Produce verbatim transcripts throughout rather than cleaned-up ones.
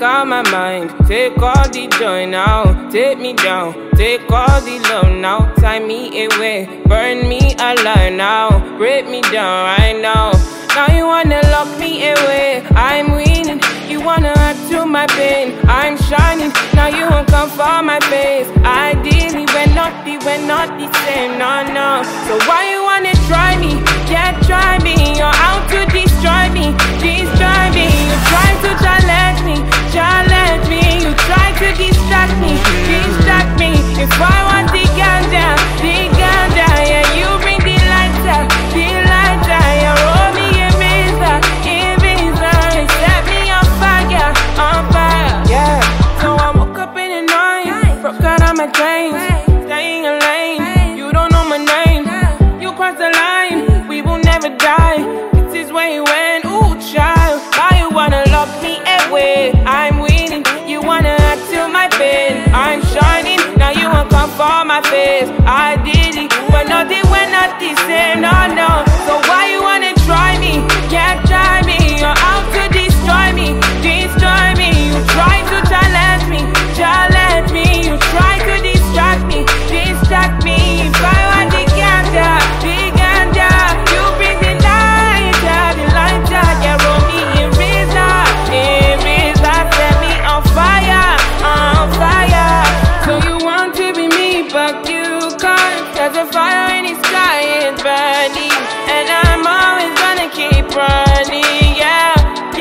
all my mind, take all the joy now. Take me down, take all the love now. Tie me away, burn me alive now. Break me down right now. Now you wanna lock me away, I'm winning. You wanna add to my pain, I'm shining. Now you won't come for my face. Ideally, we're not the, we're not the same, no, no. So why you wanna try me? Yeah, try me. You're out to destroy me, destroy me. You try to challenge me, challenge me. You try to distract me, distract me. If I want the ganja, the ganja, yeah, you bring the lighter, the lighter. Yeah, roll me a visa, a visa. Set me on fire, on fire, yeah. So I woke up in the night, broke out of my chains, staying in lane. You don't know my name, you crossed the line. We will never die. This is where you went, ooh, child. Now you wanna lock me away, I'm winning. You wanna add to my pain, I'm shining. Now you won't come for my face. I did it, but no, they were not the same, no, no. So why you wanna try me? Can't try me. You're out to destroy me, destroy me. You try to challenge me, challenge me. You try to distract me, distract me. If I want the ganja, the ganja, you bring the lighter, the lighter. Yeah, roll me in razor, in razor. Set me on fire, on fire. So you want to be me, but you can't. There's a fire in the sky, it's burning, and I'm always gonna keep running. Yeah,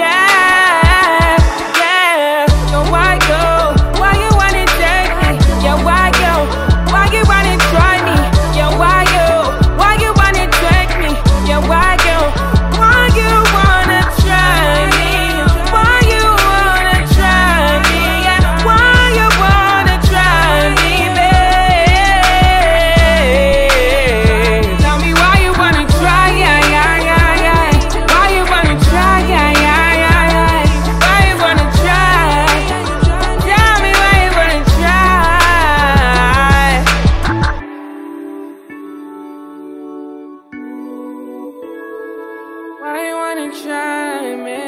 yeah, yeah. So why go? Why you wanna take me? Yeah, why go? Why you wanna try me? Yeah, why go? Why you wanna take me? Yeah, why go? Why you wanna try me? Why you wanna try me? Yeah, why you wanna try me, babe? Tell me why you wanna try, yeah, yeah, yeah, yeah. Why you wanna try, yeah, yeah, yeah, yeah. Why you wanna try? Tell me why you wanna try. Why you wanna try me?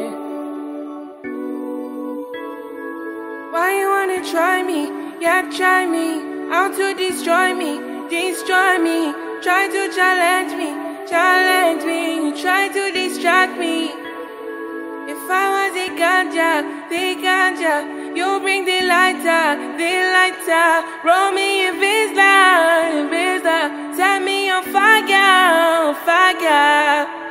Why you wanna try me? Yeah, try me. Out to destroy me, destroy me. Try to challenge me, challenge me. You try to distract me. If I was the ganja, the ganja, you bring the lighter, the lighter. Roll me a visa, visa. Set me on fire, on fire.